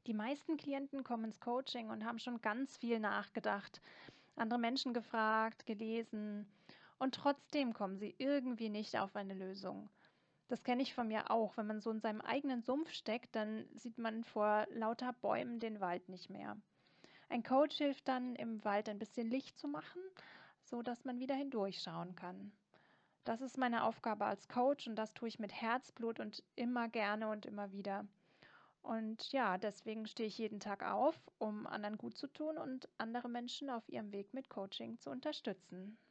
Die meisten Klienten kommen ins Coaching und haben schon ganz viel nachgedacht, andere Menschen gefragt, gelesen und trotzdem kommen sie irgendwie nicht auf eine Lösung. Das kenne ich von mir auch. Wenn man so in seinem eigenen Sumpf steckt, dann sieht man vor lauter Bäumen den Wald nicht mehr. Ein Coach hilft dann, im Wald ein bisschen Licht zu machen, so dass man wieder hindurchschauen kann. Das ist meine Aufgabe als Coach und das tue ich mit Herzblut und immer gerne und immer wieder. Und ja, deswegen stehe ich jeden Tag auf, um anderen gut zu tun und andere Menschen auf ihrem Weg mit Coaching zu unterstützen.